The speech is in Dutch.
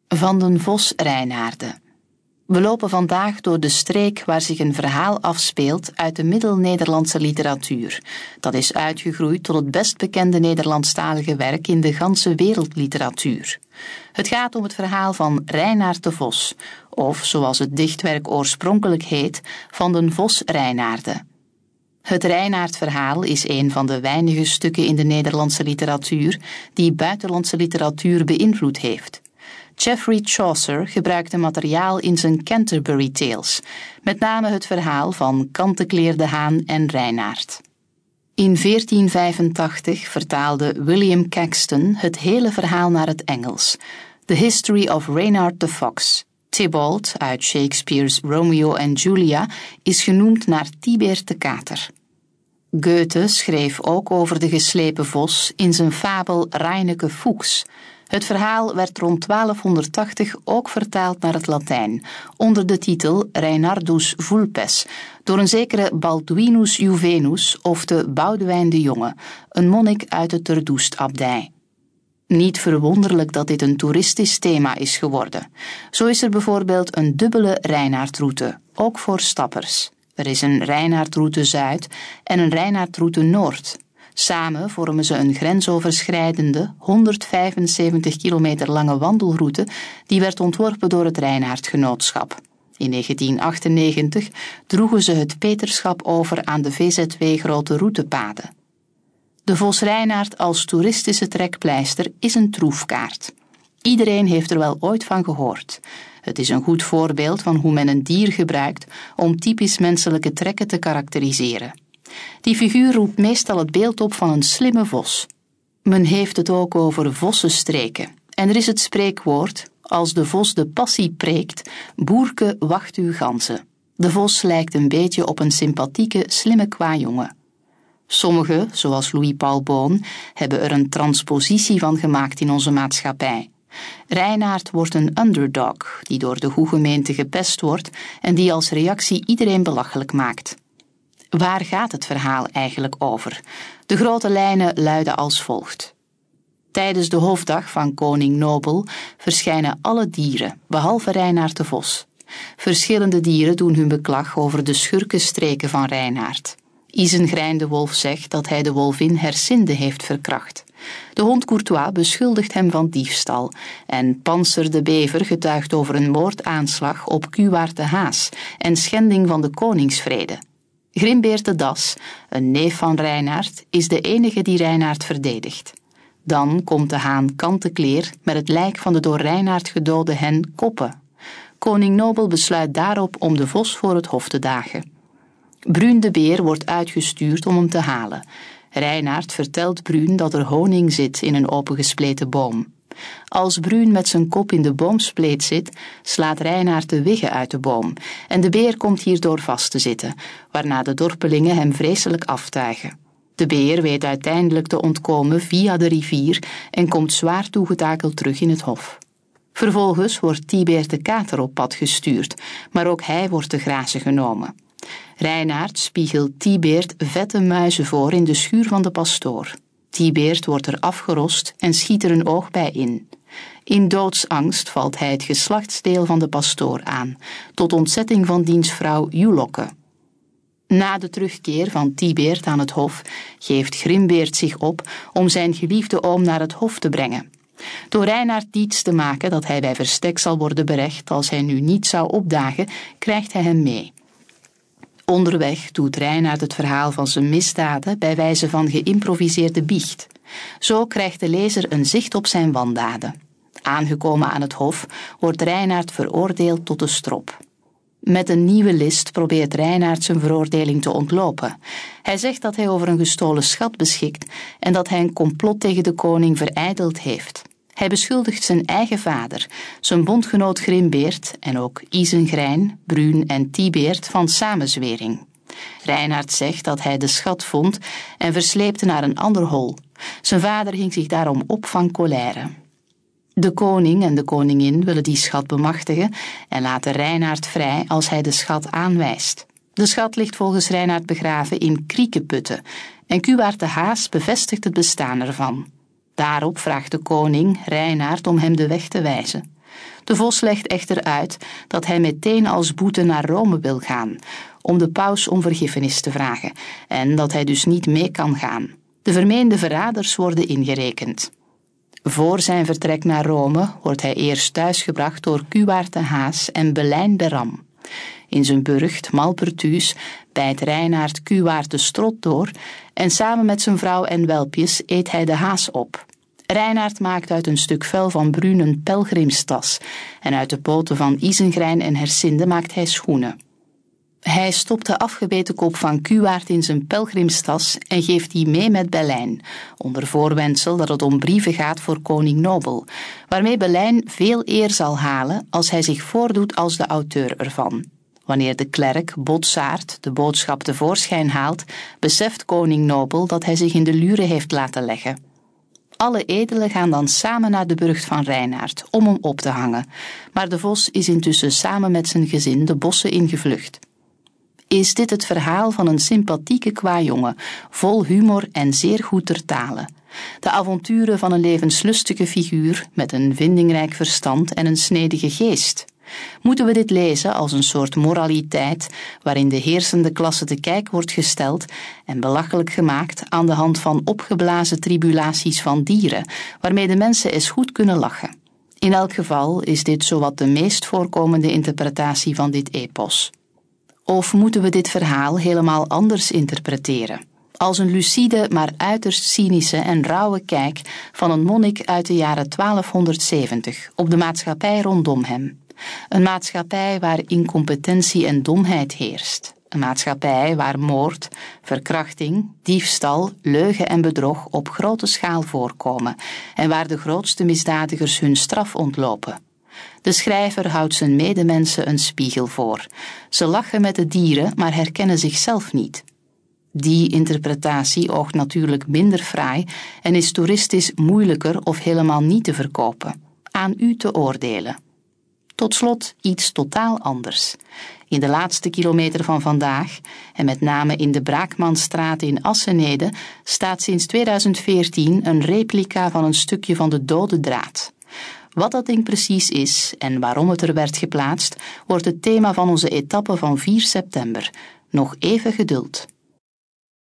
Van den Vos Reinaerde. We lopen vandaag door de streek waar zich een verhaal afspeelt uit de Middel-Nederlandse literatuur. Dat is uitgegroeid tot het best bekende Nederlandstalige werk in de ganse wereldliteratuur. Het gaat om het verhaal van Reinaard de Vos, of zoals het dichtwerk oorspronkelijk heet, Van den Vos Reinaerde. Het Reinaard-verhaal is een van de weinige stukken in de Nederlandse literatuur die buitenlandse literatuur beïnvloed heeft. Geoffrey Chaucer gebruikte materiaal in zijn Canterbury Tales, met name het verhaal van Chanticleer de Haan en Reinaard. In 1485 vertaalde William Caxton het hele verhaal naar het Engels, The History of Reynard the Fox. Tybalt uit Shakespeare's Romeo and Julia is genoemd naar Tibert de Kater. Goethe schreef ook over de geslepen vos in zijn fabel Reineke Fuchs. Het verhaal werd rond 1280 ook vertaald naar het Latijn, onder de titel Reinardus Vulpes, door een zekere Balduinus Juvenus of de Boudewijn de Jonge, een monnik uit de Terdoest-abdij. Niet verwonderlijk dat dit een toeristisch thema is geworden. Zo is er bijvoorbeeld een dubbele Reinaardroute, ook voor stappers. Er is een Reinaardroute Zuid en een Reinaardroute Noord. Samen vormen ze een grensoverschrijdende, 175 kilometer lange wandelroute die werd ontworpen door het Reinaardgenootschap. In 1998 droegen ze het peterschap over aan de VZW Grote Routepaden. De Vos Reinaard als toeristische trekpleister is een troefkaart. Iedereen heeft er wel ooit van gehoord. Het is een goed voorbeeld van hoe men een dier gebruikt om typisch menselijke trekken te karakteriseren. Die figuur roept meestal het beeld op van een slimme vos. Men heeft het ook over vossenstreken. En er is het spreekwoord, als de vos de passie preekt, boerke wacht uw ganzen. De vos lijkt een beetje op een sympathieke, slimme kwajongen. Sommigen, zoals Louis Paul Boon, hebben er een transpositie van gemaakt in onze maatschappij. Reinaard wordt een underdog, die door de goede gemeente gepest wordt en die als reactie iedereen belachelijk maakt. Waar gaat het verhaal eigenlijk over? De grote lijnen luiden als volgt. Tijdens de hofdag van koning Nobel verschijnen alle dieren, behalve Reinaard de Vos. Verschillende dieren doen hun beklag over de schurkenstreken van Reinaard. Isengrijn de wolf zegt dat hij de wolvin Hersinde heeft verkracht. De hond Courtois beschuldigt hem van diefstal en Panser de bever getuigt over een moordaanslag op Cuwaert de Haas en schending van de koningsvrede. Grimbeert de Das, een neef van Reinaard, is de enige die Reinaard verdedigt. Dan komt de haan Chanticleer met het lijk van de door Reinaard gedode hen Koppe. Koning Nobel besluit daarop om de vos voor het hof te dagen. Bruun de beer wordt uitgestuurd om hem te halen. Reinaard vertelt Bruun dat er honing zit in een opengespleten boom. Als Bruun met zijn kop in de boomspleet zit, slaat Reinaard de wiggen uit de boom en de beer komt hierdoor vast te zitten, waarna de dorpelingen hem vreselijk aftuigen. De beer weet uiteindelijk te ontkomen via de rivier en komt zwaar toegetakeld terug in het hof. Vervolgens wordt Tibert de Kater op pad gestuurd, maar ook hij wordt te grazen genomen. Reinaard spiegelt Tibert vette muizen voor in de schuur van de pastoor. Tibert wordt er afgerost en schiet er een oog bij in. In doodsangst valt hij het geslachtsdeel van de pastoor aan, tot ontzetting van diens vrouw Julokke. Na de terugkeer van Tibert aan het hof geeft Grimbeert zich op om zijn geliefde oom naar het hof te brengen. Door Reinaard diets te maken dat hij bij verstek zal worden berecht als hij nu niet zou opdagen, krijgt hij hem mee. Onderweg doet Reinaard het verhaal van zijn misdaden bij wijze van geïmproviseerde biecht. Zo krijgt de lezer een zicht op zijn wandaden. Aangekomen aan het hof wordt Reinaard veroordeeld tot de strop. Met een nieuwe list probeert Reinaard zijn veroordeling te ontlopen. Hij zegt dat hij over een gestolen schat beschikt en dat hij een complot tegen de koning verijdeld heeft. Hij beschuldigt zijn eigen vader, zijn bondgenoot Grimbeert en ook Isengrijn, Bruun en Tibert van samenzwering. Reinaard zegt dat hij de schat vond en versleepte naar een ander hol. Zijn vader hing zich daarom op van colère. De koning en de koningin willen die schat bemachtigen en laten Reinaard vrij als hij de schat aanwijst. De schat ligt volgens Reinaard begraven in kriekenputten en Cuwaert de Haas bevestigt het bestaan ervan. Daarop vraagt de koning Reinaard om hem de weg te wijzen. De vos legt echter uit dat hij meteen als boete naar Rome wil gaan, om de paus om vergiffenis te vragen, en dat hij dus niet mee kan gaan. De vermeende verraders worden ingerekend. Voor zijn vertrek naar Rome wordt hij eerst thuisgebracht door Cuwaert de Haas en Belijn de Ram. In zijn burcht Malpertuis bijt Reinaard Cuwaert de strot door en samen met zijn vrouw en welpjes eet hij de haas op. Reinaard maakt uit een stuk vel van Bruun een pelgrimstas en uit de poten van Isengrijn en Hersinde maakt hij schoenen. Hij stopt de afgebeten kop van Cuwaert in zijn pelgrimstas en geeft die mee met Belijn, onder voorwendsel dat het om brieven gaat voor koning Nobel, waarmee Belijn veel eer zal halen als hij zich voordoet als de auteur ervan. Wanneer de klerk Botsaert de boodschap tevoorschijn haalt, beseft koning Nobel dat hij zich in de luren heeft laten leggen. Alle edelen gaan dan samen naar de burcht van Reinaard om hem op te hangen, maar de vos is intussen samen met zijn gezin de bossen ingevlucht. Is dit het verhaal van een sympathieke kwajongen, vol humor en zeer goed ter tale. De avonturen van een levenslustige figuur met een vindingrijk verstand en een snedige geest. Moeten we dit lezen als een soort moraliteit waarin de heersende klasse te kijk wordt gesteld en belachelijk gemaakt aan de hand van opgeblazen tribulaties van dieren, waarmee de mensen eens goed kunnen lachen. In elk geval is dit zowat de meest voorkomende interpretatie van dit epos. Of moeten we dit verhaal helemaal anders interpreteren? Als een lucide, maar uiterst cynische en rauwe kijk van een monnik uit de jaren 1270 op de maatschappij rondom hem. Een maatschappij waar incompetentie en domheid heerst. Een maatschappij waar moord, verkrachting, diefstal, leugen en bedrog op grote schaal voorkomen en waar de grootste misdadigers hun straf ontlopen. De schrijver houdt zijn medemensen een spiegel voor. Ze lachen met de dieren, maar herkennen zichzelf niet. Die interpretatie oogt natuurlijk minder fraai en is toeristisch moeilijker of helemaal niet te verkopen. Aan u te oordelen. Tot slot iets totaal anders. In de laatste kilometer van vandaag, en met name in de Braakmanstraat in Assenede, staat sinds 2014 een replica van een stukje van de dode draad. Wat dat ding precies is en waarom het er werd geplaatst, wordt het thema van onze etappe van 4 september. Nog even geduld.